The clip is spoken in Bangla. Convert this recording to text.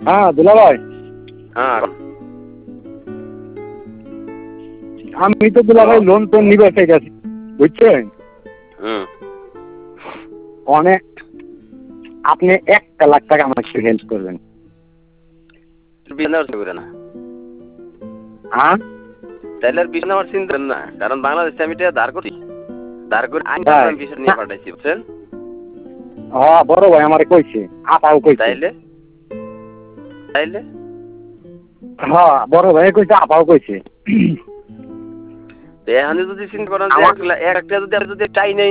হ্যাঁ দুলা ভাই, হ্যাঁ আমি তো দুলা ভাই লোন টোন নিবে ঠিক আছে, বুঝছেন? অনেক, আপনি 1 লাখ টাকা আমাকে হেল্প করবেন। না হ্যাঁ তাইলে আর পিছনে আমার চিন্তা না, কারণ বাংলাদেশে আমি এটা ধার করি, ধার করে আমি বিষয় নিয়ে পাঠাইছি, বুঝছেন? হ্যাঁ বড় ভাই আমারে কইছে, আপাও কইছে। তাইলে তাইলে হ্যাঁ বড় ভাই কইছে, আপাও কইছে। এখন যদি চিন্তা করেন যে 1 লাখ যদি চাই নেই